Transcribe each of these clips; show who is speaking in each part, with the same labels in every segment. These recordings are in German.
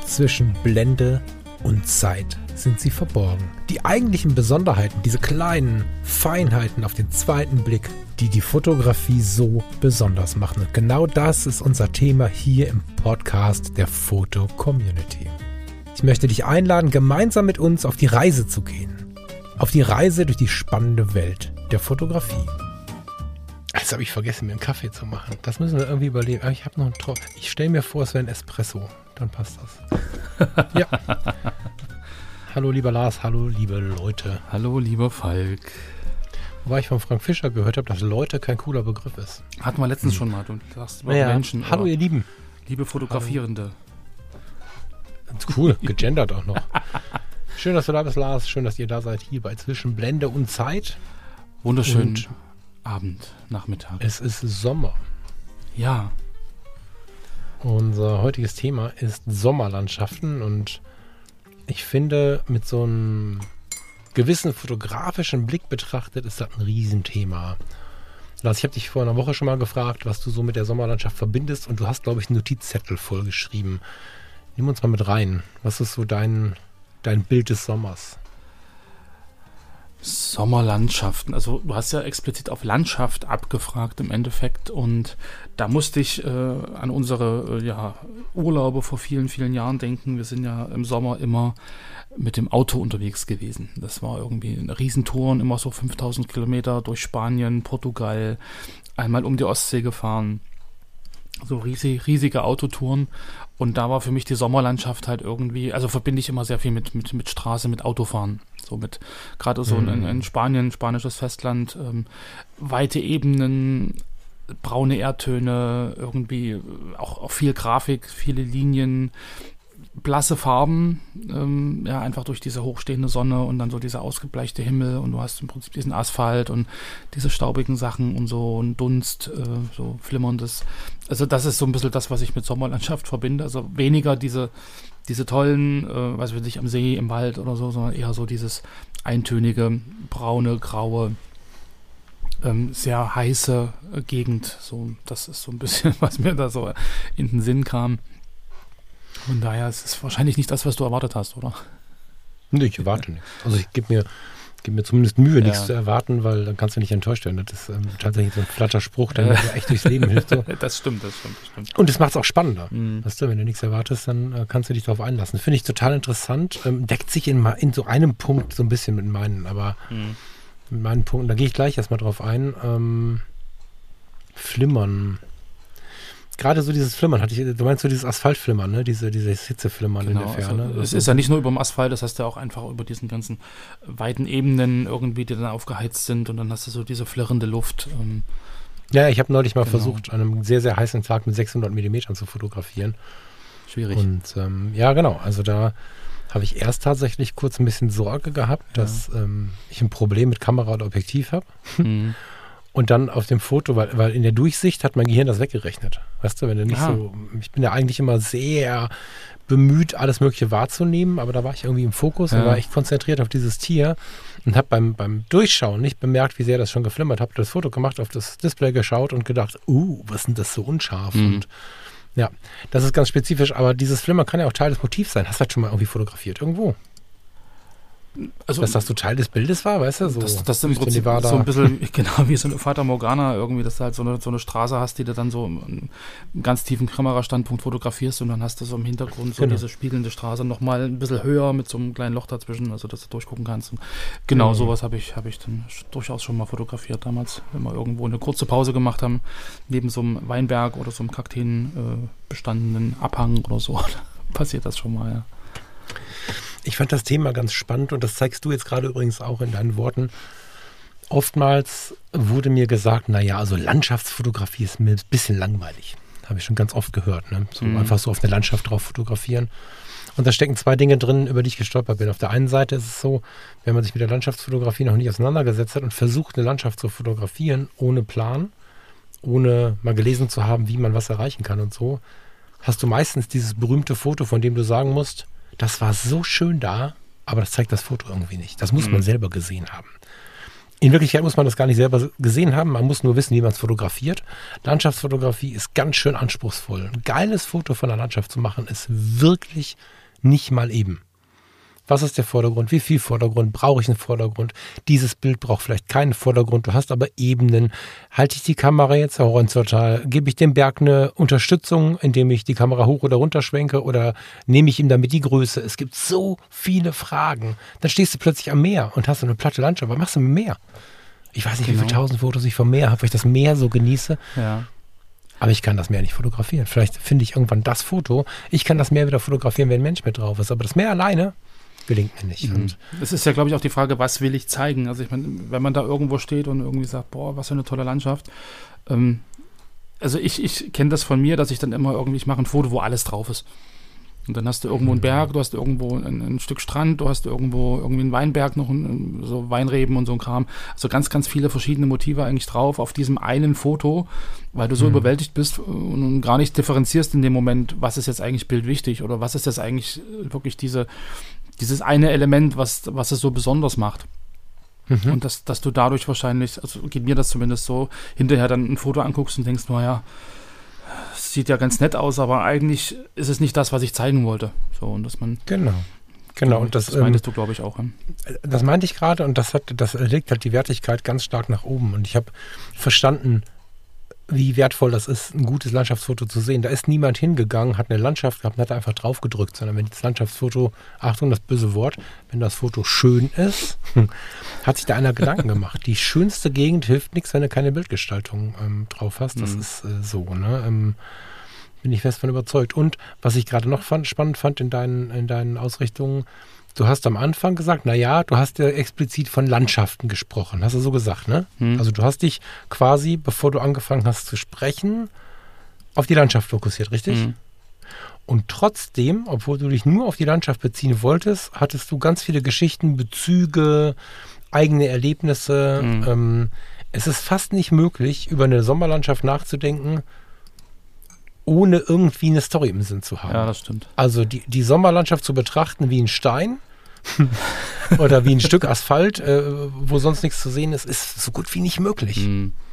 Speaker 1: Zwischen Blende und Zeit sind sie verborgen. Die eigentlichen Besonderheiten, diese kleinen Feinheiten auf den zweiten Blick, die die Fotografie so besonders machen. Und genau das ist unser Thema hier im Podcast der Foto Community. Ich möchte dich einladen, gemeinsam mit uns auf die Reise zu gehen. Auf die Reise durch die spannende Welt der Fotografie. Jetzt habe ich vergessen, mir einen Kaffee zu machen. Das müssen wir irgendwie überleben. Aber ich habe noch einen Tropfen. Ich stelle mir vor, es wäre ein Espresso. Dann passt das. Ja. Hallo lieber Lars, hallo liebe Leute.
Speaker 2: Hallo lieber Falk.
Speaker 1: Wobei ich von Frank Fischer gehört habe, dass Leute kein cooler Begriff ist.
Speaker 2: Hatten wir letztens schon mal. Du sagst über Menschen.
Speaker 1: Hallo ihr Lieben.
Speaker 2: Liebe Fotografierende.
Speaker 1: Cool, gegendert auch noch. Schön, dass du da bist, Lars. Schön, dass ihr da seid, hier bei Zwischen Blende und Zeit.
Speaker 2: Wunderschönen Abend, Nachmittag.
Speaker 1: Es ist Sommer.
Speaker 2: Ja.
Speaker 1: Unser heutiges Thema ist Sommerlandschaften und ich finde, mit so einem gewissen fotografischen Blick betrachtet, ist das ein Riesenthema. Lars, ich habe dich vor einer Woche schon mal gefragt, was du so mit der Sommerlandschaft verbindest und du hast, glaube ich, einen Notizzettel vollgeschrieben. Nimm uns mal mit rein. Was ist so dein Bild des Sommers?
Speaker 2: Sommerlandschaften. Also du hast ja explizit auf Landschaft abgefragt im Endeffekt und da musste ich an unsere Urlaube vor vielen, vielen Jahren denken. Wir sind ja im Sommer immer mit dem Auto unterwegs gewesen. Das war irgendwie eine Riesentouren, immer so 5000 Kilometer durch Spanien, Portugal, einmal um die Ostsee gefahren. So riesige Autotouren und da war für mich die Sommerlandschaft halt irgendwie, also verbinde ich immer sehr viel mit Straße, mit Autofahren. So mit, gerade so in Spanien, spanisches Festland, weite Ebenen, braune Erdtöne, irgendwie auch viel Grafik, viele Linien, blasse Farben, einfach durch diese hochstehende Sonne und dann so dieser ausgebleichte Himmel und du hast im Prinzip diesen Asphalt und diese staubigen Sachen und so ein Dunst, so flimmerndes. Also das ist so ein bisschen das, was ich mit Sommerlandschaft verbinde. Also weniger diese tollen, was weiß ich, am See, im Wald oder so, sondern eher so dieses eintönige, braune, graue, sehr heiße Gegend. So, das ist so ein bisschen, was mir da so in den Sinn kam. Von daher ist es wahrscheinlich nicht das, was du erwartet hast, oder?
Speaker 1: Nee, ich erwarte nichts. Also ich gebe mir zumindest Mühe, nichts zu erwarten, weil dann kannst du nicht enttäuscht werden. Das ist tatsächlich so ein flatter Spruch, der mir echt durchs Leben hilft. So.
Speaker 2: Das stimmt.
Speaker 1: Und das macht es auch spannender. Weißt du, wenn du nichts erwartest, dann kannst du dich darauf einlassen. Finde ich total interessant. Deckt sich in so einem Punkt so ein bisschen mit meinen, aber mit meinen Punkten, da gehe ich gleich erstmal drauf ein. Flimmern. Gerade so dieses Flimmern, du meinst so dieses Asphaltflimmern, ne? Dieses Hitzeflimmern in der Ferne.
Speaker 2: Also es ist ja nicht nur über dem Asphalt, das heißt ja auch einfach über diesen ganzen weiten Ebenen irgendwie, die dann aufgeheizt sind und dann hast du so diese flirrende Luft.
Speaker 1: Ja, ich habe neulich mal versucht, an einem sehr, sehr heißen Tag mit 600 Millimetern zu fotografieren.
Speaker 2: Schwierig.
Speaker 1: Und genau, also da habe ich erst tatsächlich kurz ein bisschen Sorge gehabt, dass ich ein Problem mit Kamera oder Objektiv habe. Und dann auf dem Foto, weil in der Durchsicht hat mein Gehirn das weggerechnet. Weißt du, wenn du nicht ich bin ja eigentlich immer sehr bemüht, alles Mögliche wahrzunehmen, aber da war ich irgendwie im Fokus und war echt konzentriert auf dieses Tier und habe beim Durchschauen nicht bemerkt, wie sehr das schon geflimmert. Habe das Foto gemacht, auf das Display geschaut und gedacht, was ist denn das so unscharf? Und ja, das ist ganz spezifisch, aber dieses Flimmern kann ja auch Teil des Motivs sein. Hast du das schon mal irgendwie fotografiert? Irgendwo? Also, dass das so Teil des Bildes war, weißt du? So,
Speaker 2: das im Prinzip so ein bisschen, genau wie so eine Fata Morgana irgendwie, dass du halt so eine Straße hast, die du dann so einen ganz tiefen Kamerastandpunkt fotografierst und dann hast du so im Hintergrund so diese spiegelnde Straße nochmal ein bisschen höher mit so einem kleinen Loch dazwischen, also dass du durchgucken kannst. Und genau, sowas habe ich dann durchaus schon mal fotografiert damals, wenn wir irgendwo eine kurze Pause gemacht haben, neben so einem Weinberg oder so einem Kakteen bestandenen Abhang oder so. Passiert das schon mal, ja.
Speaker 1: Ich fand das Thema ganz spannend und das zeigst du jetzt gerade übrigens auch in deinen Worten. Oftmals wurde mir gesagt, also Landschaftsfotografie ist mir ein bisschen langweilig. Habe ich schon ganz oft gehört. Ne? Einfach so auf eine Landschaft drauf fotografieren. Und da stecken zwei Dinge drin, über die ich gestolpert bin. Auf der einen Seite ist es so, wenn man sich mit der Landschaftsfotografie noch nicht auseinandergesetzt hat und versucht, eine Landschaft zu fotografieren, ohne Plan, ohne mal gelesen zu haben, wie man was erreichen kann und so, hast du meistens dieses berühmte Foto, von dem du sagen musst, das war so schön da, aber das zeigt das Foto irgendwie nicht. Das muss man selber gesehen haben. In Wirklichkeit muss man das gar nicht selber gesehen haben, man muss nur wissen, wie man es fotografiert. Landschaftsfotografie ist ganz schön anspruchsvoll. Ein geiles Foto von der Landschaft zu machen, ist wirklich nicht mal eben. Was ist der Vordergrund? Wie viel Vordergrund? Brauche ich einen Vordergrund? Dieses Bild braucht vielleicht keinen Vordergrund. Du hast aber Ebenen. Halte ich die Kamera jetzt horizontal? Gebe ich dem Berg eine Unterstützung, indem ich die Kamera hoch oder runter schwenke? Oder nehme ich ihm damit die Größe? Es gibt so viele Fragen. Dann stehst du plötzlich am Meer und hast eine platte Landschaft. Was machst du mit dem Meer? Ich weiß nicht, wie viele 1000 Fotos ich vom Meer habe, weil ich das Meer so genieße.
Speaker 2: Ja.
Speaker 1: Aber ich kann das Meer nicht fotografieren. Vielleicht finde ich irgendwann das Foto. Ich kann das Meer wieder fotografieren, wenn ein Mensch mit drauf ist. Aber das Meer alleine gelingt mir nicht. Und
Speaker 2: es ist ja, glaube ich, auch die Frage, was will ich zeigen? Also ich meine, wenn man da irgendwo steht und irgendwie sagt, boah, was für eine tolle Landschaft. Also ich kenne das von mir, dass ich dann immer irgendwie, ich mache ein Foto, wo alles drauf ist. Und dann hast du irgendwo einen Berg, du hast irgendwo ein Stück Strand, du hast irgendwo irgendwie einen Weinberg, noch so Weinreben und so ein Kram. Also ganz, ganz viele verschiedene Motive eigentlich drauf auf diesem einen Foto, weil du so überwältigt bist und gar nicht differenzierst in dem Moment, was ist jetzt eigentlich bildwichtig oder was ist jetzt eigentlich wirklich dieses eine Element, was es so besonders macht. Und dass du dadurch wahrscheinlich, also geht mir das zumindest so, hinterher dann ein Foto anguckst und denkst, naja, sieht ja ganz nett aus, aber eigentlich ist es nicht das, was ich zeigen wollte. So, und dass man.
Speaker 1: Genau. Und das
Speaker 2: meintest du, glaube ich, auch.
Speaker 1: Das meinte ich gerade und das legt halt die Wertigkeit ganz stark nach oben. Und ich habe verstanden, wie wertvoll das ist, ein gutes Landschaftsfoto zu sehen. Da ist niemand hingegangen, hat eine Landschaft gehabt und hat einfach drauf gedrückt, sondern wenn das Landschaftsfoto, Achtung, das böse Wort, wenn das Foto schön ist, hat sich da einer Gedanken gemacht. Die schönste Gegend hilft nichts, wenn du keine Bildgestaltung drauf hast. Das ist so, ne? Bin ich fest von überzeugt. Und was ich gerade noch spannend fand in deinen Ausrichtungen, du hast am Anfang gesagt, naja, du hast ja explizit von Landschaften gesprochen. Hast du so gesagt, ne? Also du hast dich quasi, bevor du angefangen hast zu sprechen, auf die Landschaft fokussiert, richtig? Und trotzdem, obwohl du dich nur auf die Landschaft beziehen wolltest, hattest du ganz viele Geschichten, Bezüge, eigene Erlebnisse. Es ist fast nicht möglich, über eine Sommerlandschaft nachzudenken, ohne irgendwie eine Story im Sinn zu haben.
Speaker 2: Ja, das stimmt.
Speaker 1: Also die Sommerlandschaft zu betrachten wie ein Stein oder wie ein Stück Asphalt, wo sonst nichts zu sehen ist so gut wie nicht möglich.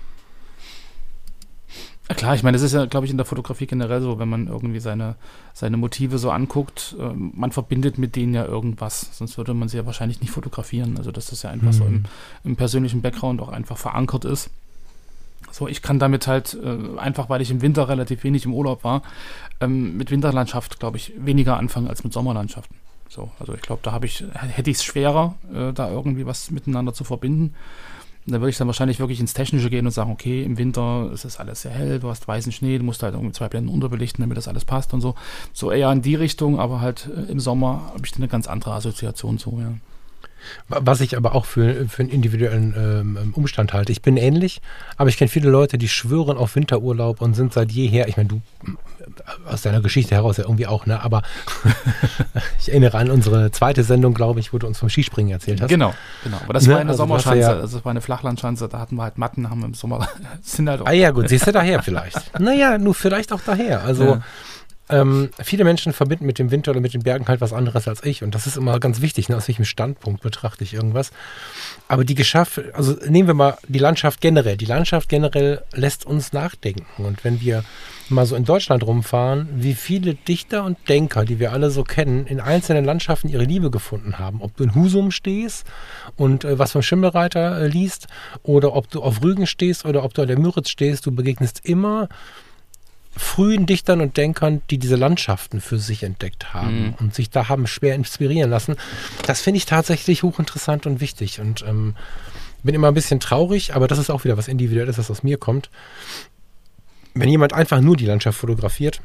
Speaker 2: Ja, klar, ich meine, das ist ja, glaube ich, in der Fotografie generell so, wenn man irgendwie seine Motive so anguckt, man verbindet mit denen ja irgendwas, sonst würde man sie ja wahrscheinlich nicht fotografieren. Also dass das ja einfach so im persönlichen Background auch einfach verankert ist. So, ich kann damit halt, einfach weil ich im Winter relativ wenig im Urlaub war, mit Winterlandschaft, glaube ich, weniger anfangen als mit Sommerlandschaften. So, also ich glaube, da hätte ich es schwerer, da irgendwie was miteinander zu verbinden. Und da würde ich dann wahrscheinlich wirklich ins Technische gehen und sagen, okay, im Winter ist es alles sehr hell, du hast weißen Schnee, du musst halt irgendwie 2 Blenden unterbelichten, damit das alles passt und so. So eher in die Richtung, aber halt im Sommer habe ich dann eine ganz andere Assoziation zu, ja.
Speaker 1: Was ich aber auch für einen individuellen Umstand halte. Ich bin ähnlich, aber ich kenne viele Leute, die schwören auf Winterurlaub und sind seit jeher, ich meine, du aus deiner Geschichte heraus ja irgendwie auch, ne? Aber ich erinnere an unsere zweite Sendung, glaube ich, wo du uns vom Skispringen erzählt hast.
Speaker 2: Genau. Aber das war eine Sommerschanze, also das war eine Flachlandschanze, da hatten wir halt Matten, haben wir im Sommer, sind halt auch.
Speaker 1: Ja gut, siehst du daher vielleicht. Naja, nur vielleicht auch daher. Also ja. Viele Menschen verbinden mit dem Winter oder mit den Bergen halt was anderes als ich und das ist immer ganz wichtig, ne? Aus welchem Standpunkt betrachte ich irgendwas. Aber also nehmen wir mal die Landschaft generell. Die Landschaft generell lässt uns nachdenken und wenn wir mal so in Deutschland rumfahren, wie viele Dichter und Denker, die wir alle so kennen, in einzelnen Landschaften ihre Liebe gefunden haben. Ob du in Husum stehst und was vom Schimmelreiter liest oder ob du auf Rügen stehst oder ob du an der Müritz stehst, du begegnest immer frühen Dichtern und Denkern, die diese Landschaften für sich entdeckt haben und sich da haben schwer inspirieren lassen. Das finde ich tatsächlich hochinteressant und wichtig und bin immer ein bisschen traurig, aber das ist auch wieder was Individuelles, was aus mir kommt. Wenn jemand einfach nur die Landschaft fotografiert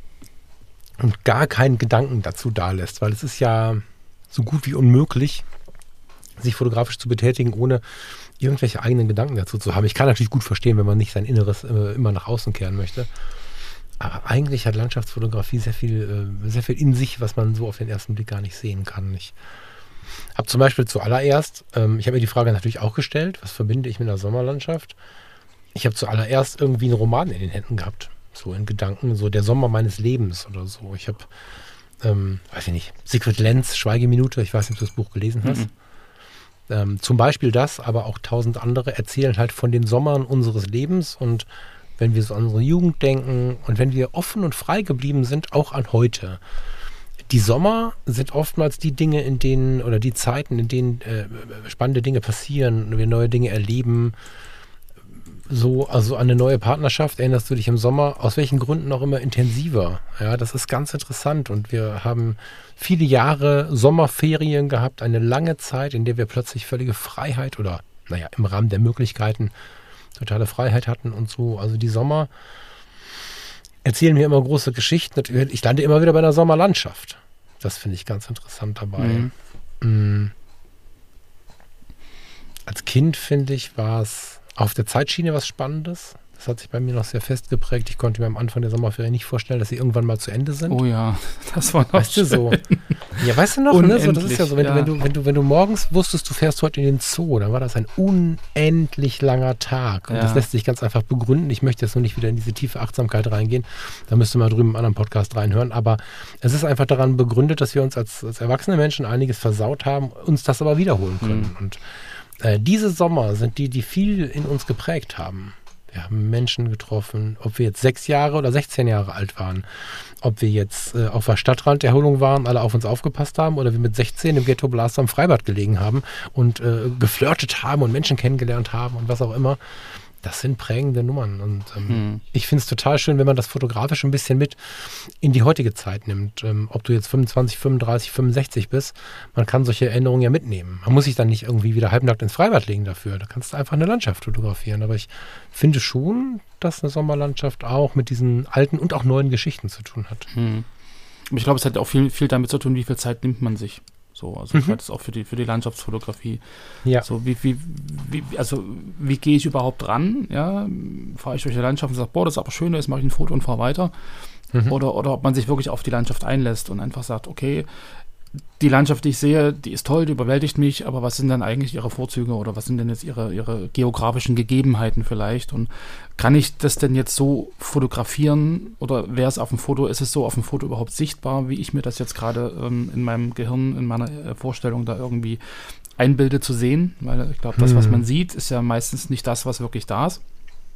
Speaker 1: und gar keinen Gedanken dazu dalässt, weil es ist ja so gut wie unmöglich, sich fotografisch zu betätigen, ohne irgendwelche eigenen Gedanken dazu zu haben. Ich kann natürlich gut verstehen, wenn man nicht sein Inneres immer nach außen kehren möchte. Aber eigentlich hat Landschaftsfotografie sehr viel in sich, was man so auf den ersten Blick gar nicht sehen kann. Ich habe zum Beispiel zuallererst, ich habe mir die Frage natürlich auch gestellt, was verbinde ich mit einer Sommerlandschaft? Ich habe zuallererst irgendwie einen Roman in den Händen gehabt, so in Gedanken, so der Sommer meines Lebens oder so. Ich habe, weiß ich nicht, Siegfried Lenz, Schweigeminute, ich weiß nicht, ob du das Buch gelesen hast. Zum Beispiel das, aber auch 1000 andere erzählen halt von den Sommern unseres Lebens und wenn wir so an unsere Jugend denken und wenn wir offen und frei geblieben sind, auch an heute. Die Sommer sind oftmals die Dinge, in denen oder die Zeiten, in denen spannende Dinge passieren und wir neue Dinge erleben. So, also an eine neue Partnerschaft erinnerst du dich im Sommer, aus welchen Gründen auch immer intensiver. Ja, das ist ganz interessant und wir haben viele Jahre Sommerferien gehabt, eine lange Zeit, in der wir plötzlich völlige Freiheit oder, im Rahmen der Möglichkeiten totale Freiheit hatten und so. Also die Sommer erzählen mir immer große Geschichten. Ich lande immer wieder bei einer Sommerlandschaft. Das finde ich ganz interessant dabei. Als Kind, finde ich, war es auf der Zeitschiene was Spannendes. Das hat sich bei mir noch sehr festgeprägt. Ich konnte mir am Anfang der Sommerferien nicht vorstellen, dass sie irgendwann mal zu Ende sind.
Speaker 2: Oh ja, das war noch
Speaker 1: weißt du so. Ja, weißt du noch, ne? So, das ist ja so, wenn du morgens wusstest, du fährst heute in den Zoo, dann war das ein unendlich langer Tag. Und das lässt sich ganz einfach begründen. Ich möchte jetzt nur nicht wieder in diese tiefe Achtsamkeit reingehen. Da müsst ihr mal drüben im anderen Podcast reinhören. Aber es ist einfach daran begründet, dass wir uns als erwachsene Menschen einiges versaut haben, uns das aber wiederholen können. Und diese Sommer sind die viel in uns geprägt haben. Wir haben Menschen getroffen, ob wir jetzt 6 Jahre oder 16 Jahre alt waren, ob wir jetzt auf der Stadtranderholung waren, alle auf uns aufgepasst haben oder wir mit 16 im Ghetto Blaster am Freibad gelegen haben und geflirtet haben und Menschen kennengelernt haben und was auch immer. Das sind prägende Nummern und ich finde es total schön, wenn man das fotografisch ein bisschen mit in die heutige Zeit nimmt. Ob du jetzt 25, 35, 65 bist, man kann solche Erinnerungen ja mitnehmen. Man muss sich dann nicht irgendwie wieder halbnackt ins Freibad legen dafür. Da kannst du einfach eine Landschaft fotografieren. Aber ich finde schon, dass eine Sommerlandschaft auch mit diesen alten und auch neuen Geschichten zu tun hat.
Speaker 2: Ich glaube, es hat auch viel damit zu tun, wie viel Zeit nimmt man sich. So, also ich halte es auch für die Landschaftsfotografie. Ja. So, wie gehe ich überhaupt ran? Ja, fahre ich durch die Landschaft und sage, boah, das ist aber schön, jetzt mache ich ein Foto und fahre weiter. Oder ob man sich wirklich auf die Landschaft einlässt und einfach sagt, okay, die Landschaft, die ich sehe, die ist toll, die überwältigt mich, aber was sind dann eigentlich ihre Vorzüge oder was sind denn jetzt ihre geografischen Gegebenheiten vielleicht? Und kann ich das denn jetzt so fotografieren oder wäre es auf dem Foto, ist es so auf dem Foto überhaupt sichtbar, wie ich mir das jetzt gerade in meinem Gehirn, in meiner Vorstellung da irgendwie einbilde zu sehen? Weil ich glaube, das, was man sieht, ist ja meistens nicht das, was wirklich da ist.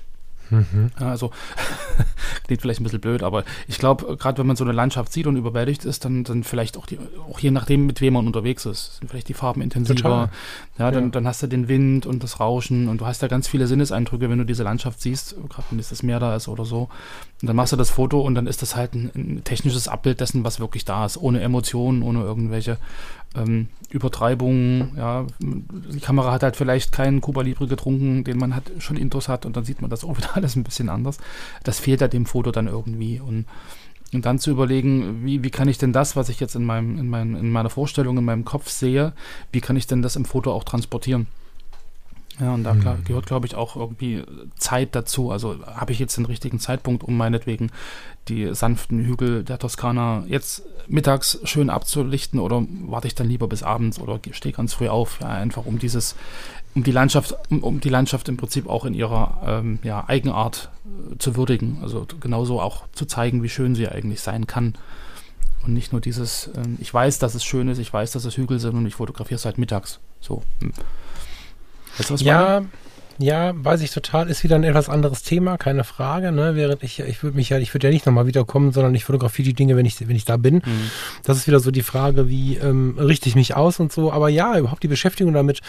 Speaker 2: Ja, also klingt vielleicht ein bisschen blöd, aber ich glaube, gerade wenn man so eine Landschaft sieht und überwältigt ist, dann vielleicht auch je nachdem, mit wem man unterwegs ist, sind vielleicht die Farben intensiver. Ja, dann hast du den Wind und das Rauschen und du hast ja ganz viele Sinneseindrücke, wenn du diese Landschaft siehst, gerade wenn das Meer da ist oder so. Und dann machst du das Foto und dann ist das halt ein technisches Abbild dessen, was wirklich da ist, ohne Emotionen, ohne irgendwelche Übertreibungen. Ja, die Kamera hat halt vielleicht keinen Cuba Libre getrunken, den man halt schon Intus hat und dann sieht man das auch wieder alles ein bisschen anders. Das fehlt halt dem Foto dann irgendwie und dann zu überlegen, wie kann ich denn das, was ich jetzt in meiner Vorstellung, in meinem Kopf sehe, wie kann ich denn das im Foto auch transportieren? Ja, und da gehört, glaube ich, auch irgendwie Zeit dazu. Also habe ich jetzt den richtigen Zeitpunkt, um meinetwegen die sanften Hügel der Toskana jetzt mittags schön abzulichten oder warte ich dann lieber bis abends oder stehe ganz früh auf, ja, einfach um die Landschaft im Prinzip auch in ihrer Eigenart zu würdigen. Also genauso auch zu zeigen, wie schön sie eigentlich sein kann. Und nicht nur dieses, ich weiß, dass es schön ist, ich weiß, dass es Hügel sind und ich fotografiere es halt mittags. So. Weißt du, was ich meine?
Speaker 1: Ja, weiß ich total. Ist wieder ein etwas anderes Thema, keine Frage. Ne? Während ich würde ja nicht nochmal wiederkommen, sondern ich fotografiere die Dinge, wenn ich da bin. Das ist wieder so die Frage, wie richte ich mich aus und so. Aber ja, überhaupt die Beschäftigung damit,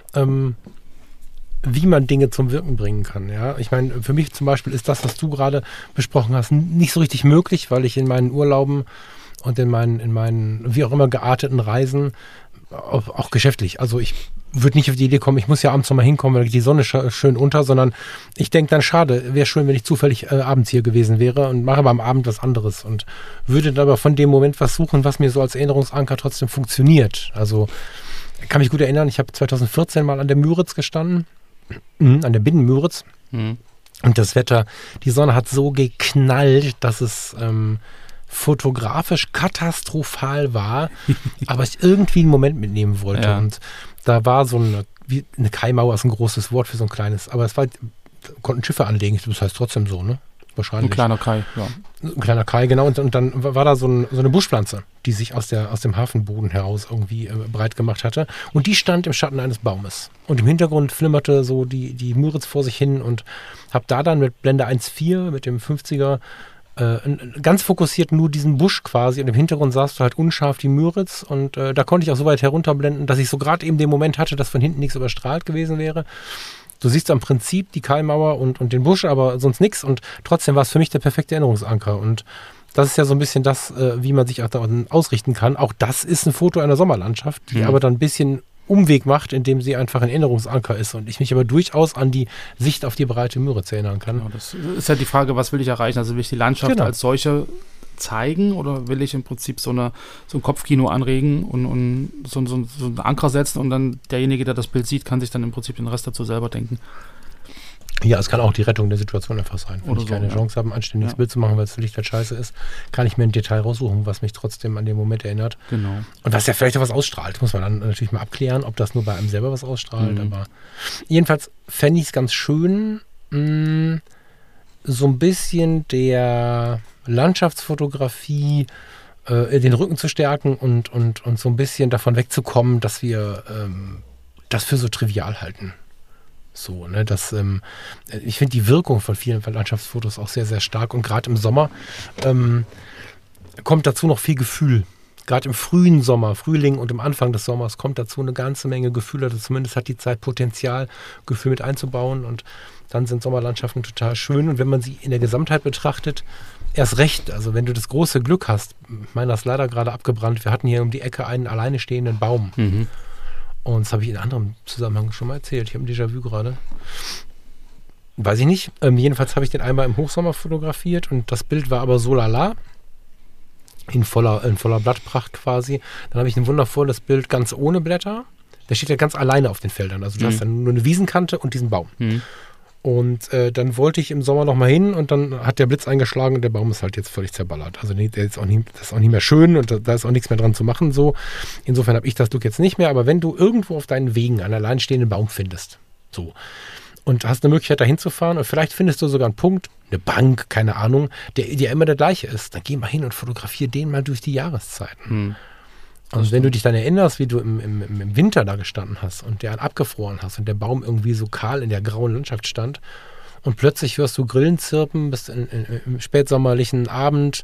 Speaker 1: wie man Dinge zum Wirken bringen kann. Ja, ich meine, für mich zum Beispiel ist das, was du gerade besprochen hast, nicht so richtig möglich, weil ich in meinen Urlauben und in meinen wie auch immer gearteten Reisen auch geschäftlich. Also ich würde nicht auf die Idee kommen, ich muss ja abends nochmal hinkommen, weil die Sonne schön unter, sondern ich denke dann, schade, wäre schön, wenn ich zufällig abends hier gewesen wäre und mache aber am Abend was anderes und würde dann aber von dem Moment was suchen, was mir so als Erinnerungsanker trotzdem funktioniert. Also kann mich gut erinnern, ich habe 2014 mal an der Müritz gestanden, an der Binnen-Müritz und das Wetter, die Sonne hat so geknallt, dass es fotografisch katastrophal war, aber ich irgendwie einen Moment mitnehmen wollte. Ja. Und da war so eine Kaimauer, ist ein großes Wort für so ein kleines, aber es war, konnten Schiffe anlegen, das heißt trotzdem so, ne? wahrscheinlich.
Speaker 2: Ein kleiner Kai, ja.
Speaker 1: Ein kleiner Kai, genau. Und dann war da so eine Buschpflanze, die sich aus dem Hafenboden heraus irgendwie breit gemacht hatte. Und die stand im Schatten eines Baumes. Und im Hintergrund flimmerte so die Müritz vor sich hin und habe da dann mit Blende 1.4, mit dem 50er, ganz fokussiert nur diesen Busch quasi. Und im Hintergrund sahst du halt unscharf die Müritz. Und da konnte ich auch so weit herunterblenden, dass ich so gerade eben den Moment hatte, dass von hinten nichts überstrahlt gewesen wäre. Du siehst am Prinzip die Kaimauer und den Busch, aber sonst nichts. Und trotzdem war es für mich der perfekte Erinnerungsanker. Und das ist ja so ein bisschen das, wie man sich auch da ausrichten kann. Auch das ist ein Foto einer Sommerlandschaft, die aber dann ein bisschen Umweg macht, indem sie einfach ein Erinnerungsanker ist. Und ich mich aber durchaus an die Sicht auf die breite Müritz erinnern kann.
Speaker 2: Genau, das ist ja die Frage, was will ich erreichen? Also will ich die Landschaft als solche zeigen oder will ich im Prinzip so ein Kopfkino anregen und so einen Anker setzen und dann derjenige, der das Bild sieht, kann sich dann im Prinzip den Rest dazu selber denken.
Speaker 1: Ja, es kann auch die Rettung der Situation einfach sein. Wenn
Speaker 2: oder
Speaker 1: ich keine Chance habe, ein anständiges Bild zu machen, weil das Licht halt scheiße ist, kann ich mir ein Detail raussuchen, was mich trotzdem an den Moment erinnert.
Speaker 2: Genau.
Speaker 1: Und was ja vielleicht auch was ausstrahlt. Muss man dann natürlich mal abklären, ob das nur bei einem selber was ausstrahlt. Aber jedenfalls fände ich es ganz schön, so ein bisschen der Landschaftsfotografie den Rücken zu stärken und so ein bisschen davon wegzukommen, dass wir das für so trivial halten. So, ne, ich finde die Wirkung von vielen Landschaftsfotos auch sehr, sehr stark und gerade im Sommer kommt dazu noch viel Gefühl. Gerade im frühen Sommer, Frühling und im Anfang des Sommers kommt dazu eine ganze Menge Gefühl, also zumindest hat die Zeit Potenzial, Gefühl mit einzubauen und dann sind Sommerlandschaften total schön und wenn man sie in der Gesamtheit betrachtet, erst recht, also wenn du das große Glück hast, meiner ist leider gerade abgebrannt, wir hatten hier um die Ecke einen alleine stehenden Baum. Und das habe ich in anderem Zusammenhang schon mal erzählt. Ich habe ein Déjà-vu gerade. Weiß ich nicht. Jedenfalls habe ich den einmal im Hochsommer fotografiert und das Bild war aber so lala. In voller Blattpracht quasi. Dann habe ich ein wundervolles Bild ganz ohne Blätter. Der steht ja ganz alleine auf den Feldern. Also du hast dann nur eine Wiesenkante und diesen Baum. Und dann wollte ich im Sommer noch mal hin und dann hat der Blitz eingeschlagen und der Baum ist halt jetzt völlig zerballert. Also das ist auch nicht mehr schön und da ist auch nichts mehr dran zu machen. So. Insofern habe ich das Glück jetzt nicht mehr. Aber wenn du irgendwo auf deinen Wegen einen alleinstehenden Baum findest, so, und hast eine Möglichkeit, da hinzufahren und vielleicht findest du sogar einen Punkt, eine Bank, keine Ahnung, der immer der gleiche ist, dann geh mal hin und fotografiere den mal durch die Jahreszeiten. Und wenn du dich dann erinnerst, wie du im Winter da gestanden hast und der abgefroren hast und der Baum irgendwie so kahl in der grauen Landschaft stand und plötzlich hörst du Grillen zirpen bis im spätsommerlichen Abend,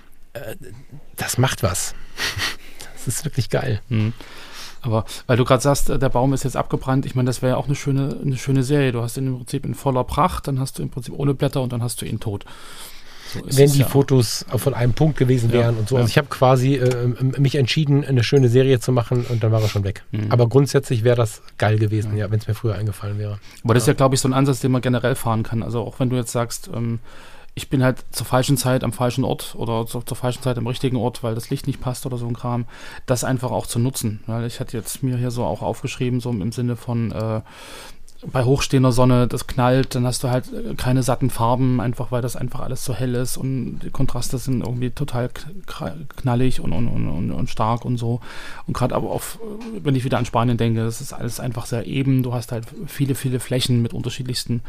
Speaker 1: das macht was. Das ist wirklich geil.
Speaker 2: Aber weil du gerade sagst, der Baum ist jetzt abgebrannt, ich meine, das wäre ja auch eine schöne Serie. Du hast ihn im Prinzip in voller Pracht, dann hast du im Prinzip ohne Blätter und dann hast du ihn tot. So
Speaker 1: wenn die Fotos von einem Punkt gewesen wären und so. Also ich habe quasi mich entschieden, eine schöne Serie zu machen und dann war er schon weg. Aber grundsätzlich wäre das geil gewesen, wenn es mir früher eingefallen wäre.
Speaker 2: Aber das ist ja, glaube ich, so ein Ansatz, den man generell fahren kann. Also auch wenn du jetzt sagst, ich bin halt zur falschen Zeit am falschen Ort oder zur falschen Zeit am richtigen Ort, weil das Licht nicht passt oder so ein Kram, das einfach auch zu nutzen. Weil ich hatte jetzt mir hier so auch aufgeschrieben, so im Sinne von bei hochstehender Sonne, das knallt, dann hast du halt keine satten Farben, einfach weil das einfach alles so hell ist und die Kontraste sind irgendwie total knallig und stark und so. Und gerade aber wenn ich wieder an Spanien denke, das ist alles einfach sehr eben. Du hast halt viele, viele Flächen mit unterschiedlichsten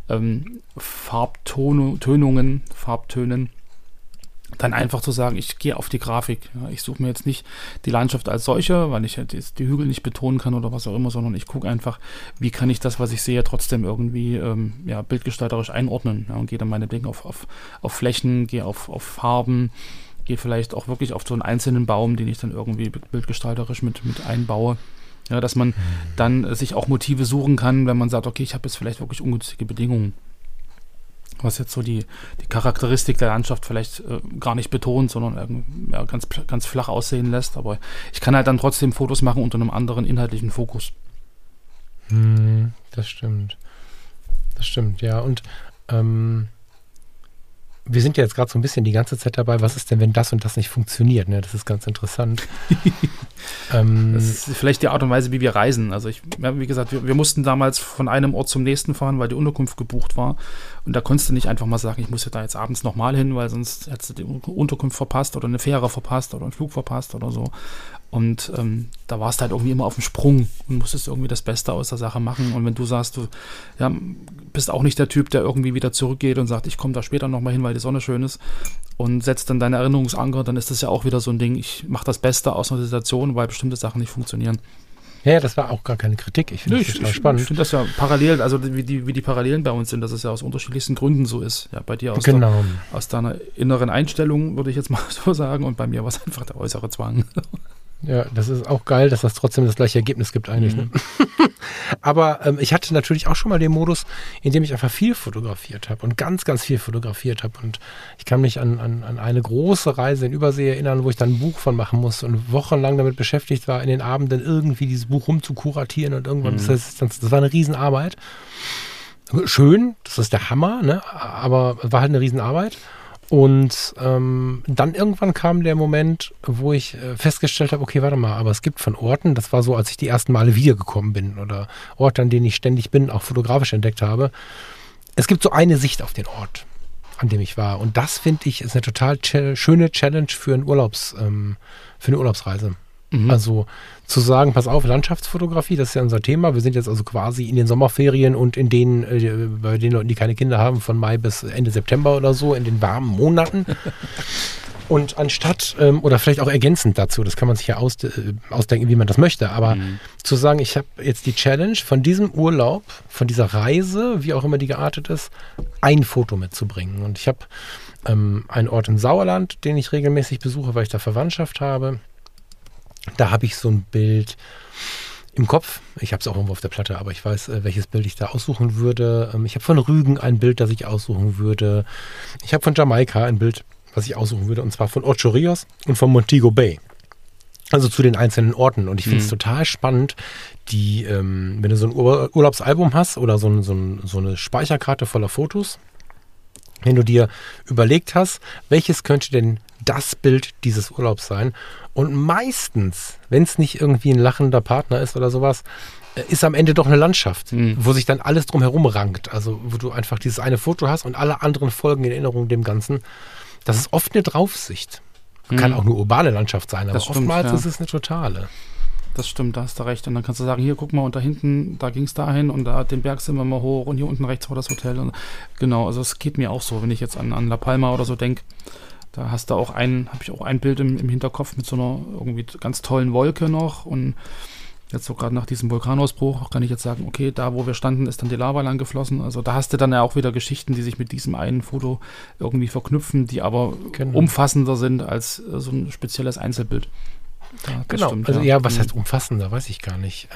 Speaker 2: Farbtönen. Dann einfach zu sagen, ich gehe auf die Grafik. Ja, ich suche mir jetzt nicht die Landschaft als solche, weil ich halt die Hügel nicht betonen kann oder was auch immer, sondern ich gucke einfach, wie kann ich das, was ich sehe, trotzdem irgendwie bildgestalterisch einordnen. Ja, und gehe dann meinetwegen auf Flächen, gehe auf Farben, gehe vielleicht auch wirklich auf so einen einzelnen Baum, den ich dann irgendwie bildgestalterisch mit einbaue. Ja, dass man dann sich auch Motive suchen kann, wenn man sagt, okay, ich habe jetzt vielleicht wirklich ungünstige Bedingungen. Was jetzt so die Charakteristik der Landschaft vielleicht gar nicht betont, sondern ganz, ganz flach aussehen lässt. Aber ich kann halt dann trotzdem Fotos machen unter einem anderen inhaltlichen Fokus.
Speaker 1: Das stimmt. Das stimmt, ja. Und wir sind ja jetzt gerade so ein bisschen die ganze Zeit dabei, was ist denn, wenn das und das nicht funktioniert? Ne? Das ist ganz interessant.
Speaker 2: Das ist vielleicht die Art und Weise, wie wir reisen. Also wie gesagt, wir mussten damals von einem Ort zum nächsten fahren, weil die Unterkunft gebucht war. Und da konntest du nicht einfach mal sagen, ich muss ja da jetzt abends nochmal hin, weil sonst hättest du die Unterkunft verpasst oder eine Fähre verpasst oder einen Flug verpasst oder so. Und da warst du halt irgendwie immer auf dem Sprung und musstest irgendwie das Beste aus der Sache machen. Und wenn du sagst, du bist auch nicht der Typ, der irgendwie wieder zurückgeht und sagt, ich komme da später nochmal hin, weil die Sonne schön ist und setzt dann deine Erinnerungsanker, dann ist das ja auch wieder so ein Ding, ich mache das Beste aus einer Situation, weil bestimmte Sachen nicht funktionieren.
Speaker 1: Ja, das war auch gar keine Kritik. Ich finde das total spannend.
Speaker 2: Ich finde das ja parallel, also wie die Parallelen bei uns sind, dass es ja aus unterschiedlichsten Gründen so ist. Ja, bei dir aus deiner inneren Einstellung, würde ich jetzt mal so sagen, und bei mir war es einfach der äußere Zwang.
Speaker 1: Ja, das ist auch geil, dass das trotzdem das gleiche Ergebnis gibt eigentlich. Ne? Aber ich hatte natürlich auch schon mal den Modus, in dem ich einfach viel fotografiert habe und ganz, ganz viel fotografiert habe. Und ich kann mich an eine große Reise in Übersee erinnern, wo ich dann ein Buch von machen musste und wochenlang damit beschäftigt war, in den Abenden irgendwie dieses Buch rumzukuratieren und irgendwann, das war eine Riesenarbeit. Schön, das ist der Hammer, ne? Aber war halt eine Riesenarbeit. Und dann irgendwann kam der Moment, wo ich festgestellt habe, okay, warte mal, aber es gibt von Orten, das war so, als ich die ersten Male wiedergekommen bin oder Orte, an denen ich ständig bin, auch fotografisch entdeckt habe. Es gibt so eine Sicht auf den Ort, an dem ich war. Und das, finde ich, ist eine total schöne Challenge für eine Urlaubsreise. Also zu sagen, pass auf, Landschaftsfotografie, das ist ja unser Thema. Wir sind jetzt also quasi in den Sommerferien und in denen, bei den Leuten, die keine Kinder haben, von Mai bis Ende September oder so, in den warmen Monaten. Und anstatt, oder vielleicht auch ergänzend dazu, das kann man sich ja ausdenken, wie man das möchte, aber zu sagen, ich habe jetzt die Challenge von diesem Urlaub, von dieser Reise, wie auch immer die geartet ist, ein Foto mitzubringen. Und ich habe einen Ort im Sauerland, den ich regelmäßig besuche, weil ich da Verwandtschaft habe. Da habe ich so ein Bild im Kopf. Ich habe es auch irgendwo auf der Platte, aber ich weiß, welches Bild ich da aussuchen würde. Ich habe von Rügen ein Bild, das ich aussuchen würde. Ich habe von Jamaika ein Bild, was ich aussuchen würde, und zwar von Ocho Rios und von Montego Bay. Also zu den einzelnen Orten. Und ich finde es total spannend, wenn du so ein Urlaubsalbum hast oder so eine Speicherkarte voller Fotos, wenn du dir überlegt hast, welches könnte denn das Bild dieses Urlaubs sein. Und meistens, wenn es nicht irgendwie ein lachender Partner ist oder sowas, ist am Ende doch eine Landschaft, wo sich dann alles drumherum rankt. Also wo du einfach dieses eine Foto hast und alle anderen folgen in Erinnerung dem Ganzen. Das ist oft eine Draufsicht. Kann auch eine urbane Landschaft sein, aber oftmals ist es eine totale.
Speaker 2: Das stimmt, da hast du recht. Und dann kannst du sagen, hier, guck mal, und da hinten, da ging es dahin und da den Berg sind wir mal hoch und hier unten rechts war das Hotel. Und genau, also es geht mir auch so, wenn ich jetzt an La Palma oder so denke. Da hast du habe ich auch ein Bild im Hinterkopf mit so einer irgendwie ganz tollen Wolke noch. Und jetzt so gerade nach diesem Vulkanausbruch kann ich jetzt sagen, okay, da wo wir standen, ist dann die Lava lang geflossen. Also da hast du dann ja auch wieder Geschichten, die sich mit diesem einen Foto irgendwie verknüpfen, die aber umfassender sind als so ein spezielles Einzelbild. Ja,
Speaker 1: genau, stimmt, also was heißt umfassender, weiß ich gar nicht.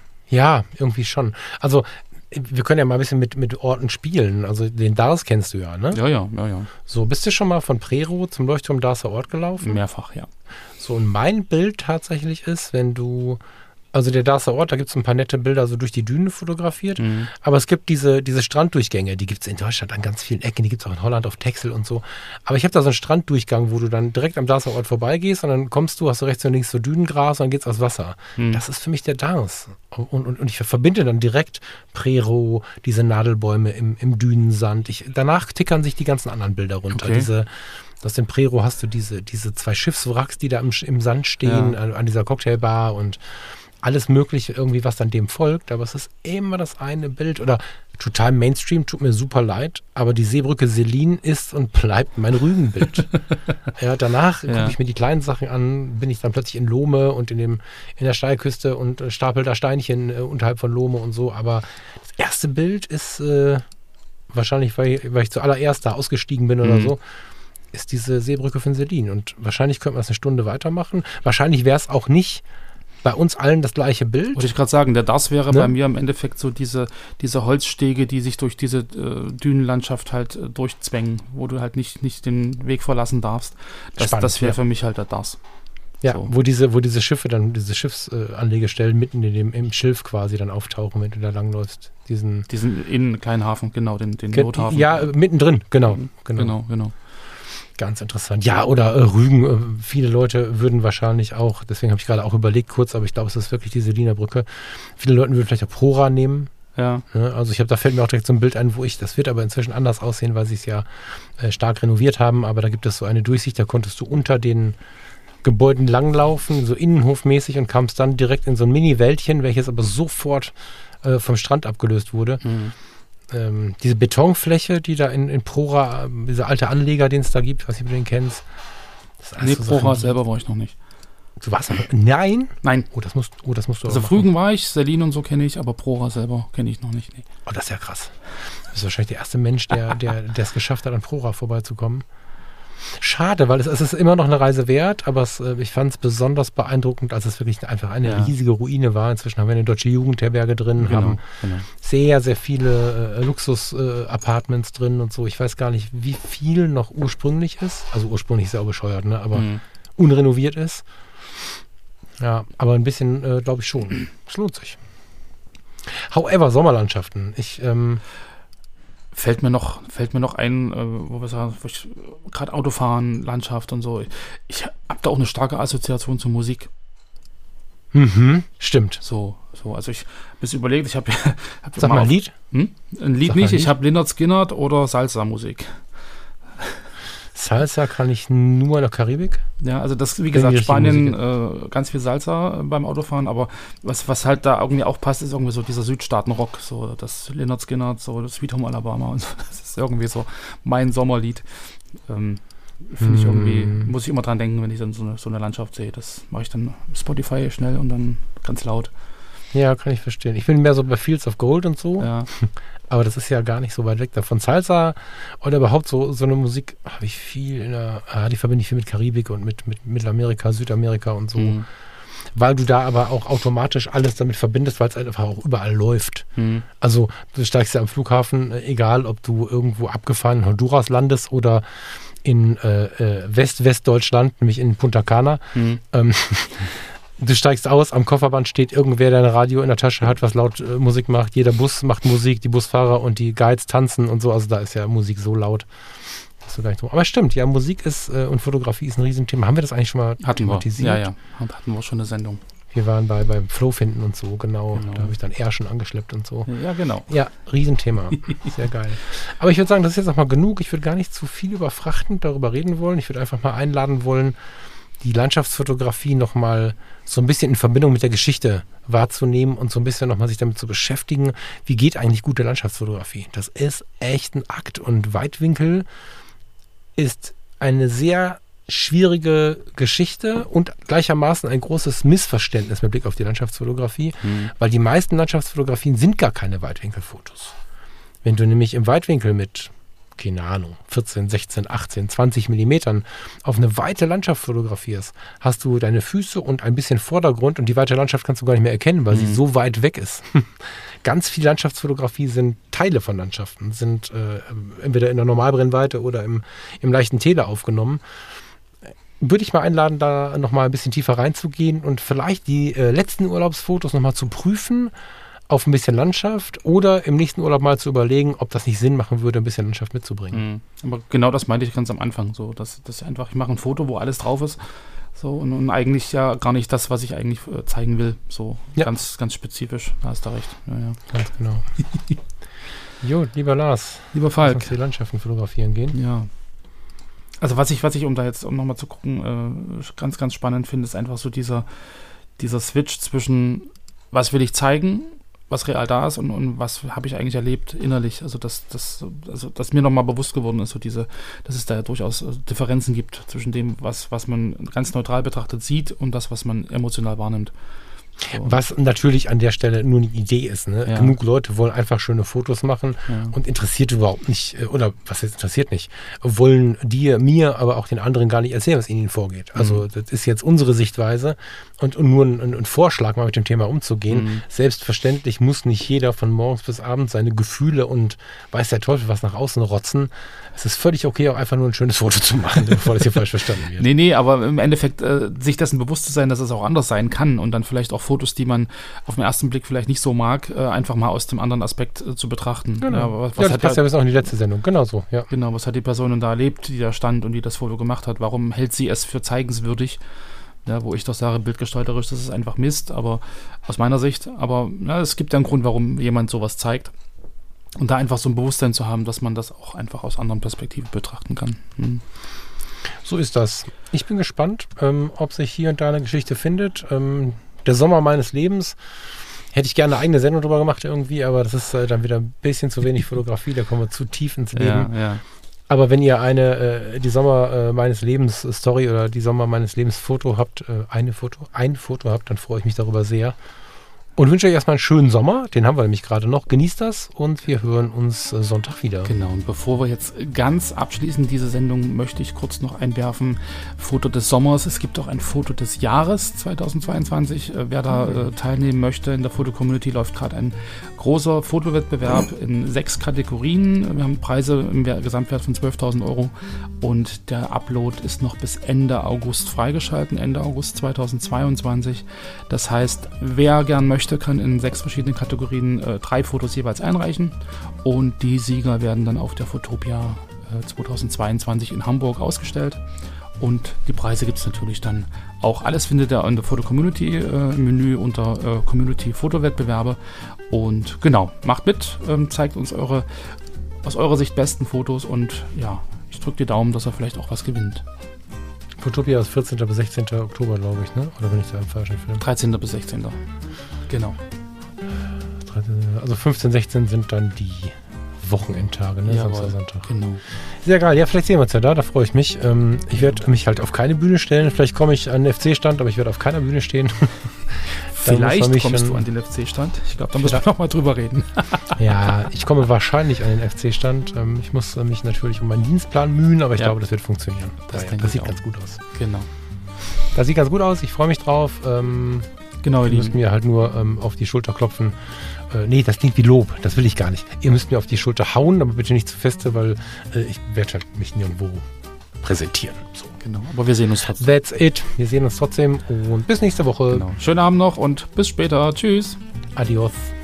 Speaker 1: Ja, irgendwie schon. Also wir können ja mal ein bisschen mit Orten spielen. Also den Dars kennst du ja, ne?
Speaker 2: Ja.
Speaker 1: So, bist du schon mal von Prero zum Leuchtturm Darßer Ort gelaufen?
Speaker 2: Mehrfach, ja.
Speaker 1: So, und mein Bild tatsächlich ist, wenn du, also der Darßer Ort, da gibt es ein paar nette Bilder so durch die Dünen fotografiert, aber es gibt diese Stranddurchgänge, die gibt es in Deutschland an ganz vielen Ecken, die gibt es auch in Holland auf Texel und so. Aber ich habe da so einen Stranddurchgang, wo du dann direkt am Darßer Ort vorbeigehst und dann kommst du, hast du rechts und links so Dünengras und dann geht's aufs Wasser. Das ist für mich der Dars. Und ich verbinde dann direkt Prero, diese Nadelbäume im Dünensand. Danach tickern sich die ganzen anderen Bilder runter.
Speaker 2: Okay.
Speaker 1: Aus dem Prero hast du diese zwei Schiffswracks, die da im Sand stehen, an dieser Cocktailbar und alles Mögliche irgendwie, was dann dem folgt, aber es ist immer das eine Bild oder total Mainstream, tut mir super leid, aber die Seebrücke Selin ist und bleibt mein Rügenbild. Danach gucke ich mir die kleinen Sachen an, bin ich dann plötzlich in Lohme und in der Steilküste und stapel da Steinchen unterhalb von Lohme und so, aber das erste Bild ist wahrscheinlich, weil ich zuallererst da ausgestiegen bin oder so, ist diese Seebrücke von Selin und wahrscheinlich könnte man es eine Stunde weitermachen. Wahrscheinlich wäre es auch nicht bei uns allen das gleiche Bild.
Speaker 2: Wollte ich gerade sagen, das wäre bei mir im Endeffekt so diese Holzstege, die sich durch diese Dünenlandschaft halt durchzwängen, wo du halt nicht den Weg verlassen darfst. Das wäre für mich halt das.
Speaker 1: Ja, so. wo diese Schiffe dann, diese Schiffsanlegestellen mitten im Schilf quasi dann auftauchen, wenn du da langläufst. Diesen
Speaker 2: kleinen Hafen, genau, den Nothafen.
Speaker 1: Ja, mittendrin, genau. Ganz interessant. Ja, oder Rügen. Viele Leute würden wahrscheinlich auch, deswegen habe ich gerade auch überlegt kurz, aber ich glaube, es ist wirklich diese Liner Brücke. Viele Leute würden vielleicht auch Prora nehmen.
Speaker 2: Ja.
Speaker 1: Also da fällt mir auch direkt so ein Bild ein, das wird aber inzwischen anders aussehen, weil sie es ja stark renoviert haben, aber da gibt es so eine Durchsicht, da konntest du unter den Gebäuden langlaufen, so innenhofmäßig und kamst dann direkt in so ein Mini-Wäldchen, welches aber sofort vom Strand abgelöst wurde. Diese Betonfläche, die da in Prora, dieser alte Anleger, den es da gibt, was du den kennst.
Speaker 2: Nee, Prora selber war ich noch nicht.
Speaker 1: Du warst aber, nein?
Speaker 2: Nein.
Speaker 1: Oh, das musst du
Speaker 2: also Frügen war ich, Selin und so kenne ich, aber Prora selber kenne ich noch nicht. Nee.
Speaker 1: Oh, das ist ja krass. Du bist wahrscheinlich der erste Mensch, der es geschafft hat, an Prora vorbeizukommen. Schade, weil es ist immer noch eine Reise wert, aber ich fand es besonders beeindruckend, als es wirklich einfach eine riesige Ruine war. Inzwischen haben wir eine deutsche Jugendherberge drin, haben sehr, sehr viele Luxus-Apartments drin und so. Ich weiß gar nicht, wie viel noch ursprünglich ist. Also ursprünglich ist ja auch bescheuert, ne? Aber unrenoviert ist. Ja, aber ein bisschen, glaube ich schon. Es lohnt sich. However, Sommerlandschaften.
Speaker 2: Fällt mir noch ein, wo wir sagen, gerade Autofahren, Landschaft und so. Ich habe da auch eine starke Assoziation zur Musik.
Speaker 1: Stimmt.
Speaker 2: So, also ich habe es überlegt, ich habe
Speaker 1: Sag mal ein Lied.
Speaker 2: Ein Lied nicht, ich habe Lynyrd Skynyrd oder Salsa-Musik.
Speaker 1: Salsa kann ich nur in der Karibik.
Speaker 2: Ja, also das, wie gesagt, Spanien, ganz viel Salsa beim Autofahren, aber was halt da irgendwie auch passt, ist irgendwie so dieser Südstaaten-Rock, so das Lynyrd Skynyrd, so das Sweet Home Alabama und so. Das ist irgendwie so mein Sommerlied. Finde ich irgendwie, muss ich immer dran denken, wenn ich dann so eine Landschaft sehe. Das mache ich dann Spotify schnell und dann ganz laut.
Speaker 1: Ja, kann ich verstehen. Ich bin mehr so bei Fields of Gold und so.
Speaker 2: Ja.
Speaker 1: Aber das ist ja gar nicht so weit weg davon. Salsa oder überhaupt so eine Musik habe ich viel die verbinde ich viel mit Karibik und mit Mittelamerika, Südamerika und so. Weil du da aber auch automatisch alles damit verbindest, weil es einfach auch überall läuft. Also du steigst ja am Flughafen, egal ob du irgendwo abgefahren in Honduras landest oder in Westdeutschland, nämlich in Punta Cana. Du steigst aus, am Kofferband steht irgendwer, der ein Radio in der Tasche hat, was laut Musik macht. Jeder Bus macht Musik, die Busfahrer und die Guides tanzen und so. Also da ist ja Musik so laut. Das ist gar nicht so. Aber stimmt, ja, Musik ist und Fotografie ist ein Riesenthema. Haben wir das eigentlich schon mal thematisiert?
Speaker 2: Ja, hatten wir schon eine Sendung.
Speaker 1: Wir waren beim Flow finden und so, genau. Da habe ich dann eher schon angeschleppt und so.
Speaker 2: Ja, genau.
Speaker 1: Ja, Riesenthema. Sehr geil. Aber ich würde sagen, das ist jetzt auch mal genug. Ich würde gar nicht zu viel überfrachtend darüber reden wollen. Ich würde einfach mal einladen wollen, die Landschaftsfotografie nochmal so ein bisschen in Verbindung mit der Geschichte wahrzunehmen und so ein bisschen nochmal sich damit zu beschäftigen, wie geht eigentlich gute Landschaftsfotografie. Das ist echt ein Akt und Weitwinkel ist eine sehr schwierige Geschichte und gleichermaßen ein großes Missverständnis mit Blick auf die Landschaftsfotografie, weil die meisten Landschaftsfotografien sind gar keine Weitwinkelfotos. Wenn du nämlich im Weitwinkel mit keine Ahnung, 14, 16, 18, 20 Millimetern auf eine weite Landschaft fotografierst, hast du deine Füße und ein bisschen Vordergrund und die weite Landschaft kannst du gar nicht mehr erkennen, weil sie so weit weg ist. Ganz viel Landschaftsfotografie sind Teile von Landschaften, sind entweder in der Normalbrennweite oder im leichten Tele aufgenommen. Würde ich mal einladen, da nochmal ein bisschen tiefer reinzugehen und vielleicht die letzten Urlaubsfotos nochmal zu prüfen, auf ein bisschen Landschaft oder im nächsten Urlaub mal zu überlegen, ob das nicht Sinn machen würde, ein bisschen Landschaft mitzubringen.
Speaker 2: Aber genau das meinte ich ganz am Anfang, so, dass einfach, ich mache ein Foto, wo alles drauf ist, so, und eigentlich ja gar nicht das, was ich eigentlich zeigen will, so ganz, ganz spezifisch, da hast du recht. Ja.
Speaker 1: Ganz genau. Jo, lieber Lars.
Speaker 2: Lieber Falk.
Speaker 1: Lass uns die Landschaften fotografieren gehen.
Speaker 2: Ja. Also was ich, um nochmal zu gucken, ganz, ganz spannend finde, ist einfach so dieser Switch zwischen, was will ich zeigen, was real da ist und was habe ich eigentlich erlebt innerlich. Also dass mir nochmal bewusst geworden ist, dass es da durchaus Differenzen gibt zwischen dem, was man ganz neutral betrachtet sieht und das, was man emotional wahrnimmt. So.
Speaker 1: Was natürlich an der Stelle nur eine Idee ist. Ne? Ja. Genug Leute wollen einfach schöne Fotos machen und interessiert überhaupt nicht, oder was jetzt interessiert nicht, wollen mir, aber auch den anderen gar nicht erzählen, was ihnen vorgeht. Also das ist jetzt unsere Sichtweise und nur ein Vorschlag, mal mit dem Thema umzugehen. Selbstverständlich muss nicht jeder von morgens bis abends seine Gefühle und weiß der Teufel was nach außen rotzen. Es ist völlig okay, auch einfach nur ein schönes Foto zu machen, bevor das hier falsch verstanden wird.
Speaker 2: Nee, aber im Endeffekt sich dessen bewusst zu sein, dass es auch anders sein kann und dann vielleicht auch Fotos, die man auf den ersten Blick vielleicht nicht so mag, einfach mal aus dem anderen Aspekt zu betrachten.
Speaker 1: Genau. Das passt ja bis auch in die letzte Sendung. Genau so, ja.
Speaker 2: Genau, was hat die Person da erlebt, die da stand und die das Foto gemacht hat? Warum hält sie es für zeigenswürdig? Ja, wo ich doch sage, bildgestalterisch, das ist einfach Mist, aber aus meiner Sicht. Aber es gibt ja einen Grund, warum jemand sowas zeigt. Und da einfach so ein Bewusstsein zu haben, dass man das auch einfach aus anderen Perspektiven betrachten kann.
Speaker 1: So ist das. Ich bin gespannt, ob sich hier und da eine Geschichte findet. Der Sommer meines Lebens. Hätte ich gerne eine eigene Sendung drüber gemacht irgendwie, aber das ist dann wieder ein bisschen zu wenig Fotografie, da kommen wir zu tief ins Leben.
Speaker 2: Ja.
Speaker 1: Aber wenn ihr die Sommer meines Lebens Story oder die Sommer meines Lebens Foto habt, ein Foto habt, dann freue ich mich darüber sehr. Und wünsche euch erstmal einen schönen Sommer, den haben wir nämlich gerade noch. Genießt das und wir hören uns Sonntag wieder.
Speaker 2: Genau, und bevor wir jetzt ganz abschließen diese Sendung, möchte ich kurz noch einwerfen, Foto des Sommers. Es gibt auch ein Foto des Jahres 2022. Wer da teilnehmen möchte, in der Foto-Community läuft gerade ein großer Fotowettbewerb in 6 Kategorien. Wir haben Preise im Gesamtwert von 12.000 € und der Upload ist noch bis Ende August freigeschalten, Ende August 2022. Das heißt, wer gern möchte, kann in 6 verschiedenen Kategorien 3 Fotos jeweils einreichen und die Sieger werden dann auf der Fotopia 2022 in Hamburg ausgestellt und die Preise gibt es natürlich dann auch. Alles findet ihr in der Foto-Community im Menü unter Community-Fotowettbewerbe und genau, macht mit, zeigt uns aus eurer Sicht besten Fotos und ja, ich drücke die Daumen, dass er vielleicht auch was gewinnt.
Speaker 1: Fotopia ist 14. bis 16. Oktober, glaube ich, ne? Oder bin ich da im falschen Film?
Speaker 2: 13. bis 16. Genau.
Speaker 1: Also 15, 16 sind dann die Wochenendtage, ne? Samstag, Sonntag.
Speaker 2: Genau.
Speaker 1: Sehr geil. Ja, vielleicht sehen wir uns ja da freue ich mich. Ich werde mich halt auf keine Bühne stellen. Vielleicht komme ich an den FC-Stand, aber ich werde auf keiner Bühne stehen.
Speaker 2: Vielleicht kommst du an den FC-Stand. Ich glaube, da müssen wir nochmal drüber reden.
Speaker 1: Ja, ich komme wahrscheinlich an den FC-Stand. Ich muss mich natürlich um meinen Dienstplan mühen, aber ich glaube, das wird funktionieren. Das sieht ganz gut aus.
Speaker 2: Genau.
Speaker 1: Das sieht ganz gut aus. Ich freue mich drauf.
Speaker 2: Genau,
Speaker 1: ihr müsst mir halt nur auf die Schulter klopfen. Nee, das klingt wie Lob. Das will ich gar nicht. Ihr müsst mir auf die Schulter hauen, aber bitte nicht zu feste, weil ich werde halt mich nirgendwo präsentieren. So.
Speaker 2: Genau, aber wir sehen uns trotzdem.
Speaker 1: That's it. Wir sehen uns trotzdem und bis nächste Woche.
Speaker 2: Genau. Schönen Abend noch und bis später. Tschüss.
Speaker 1: Adios.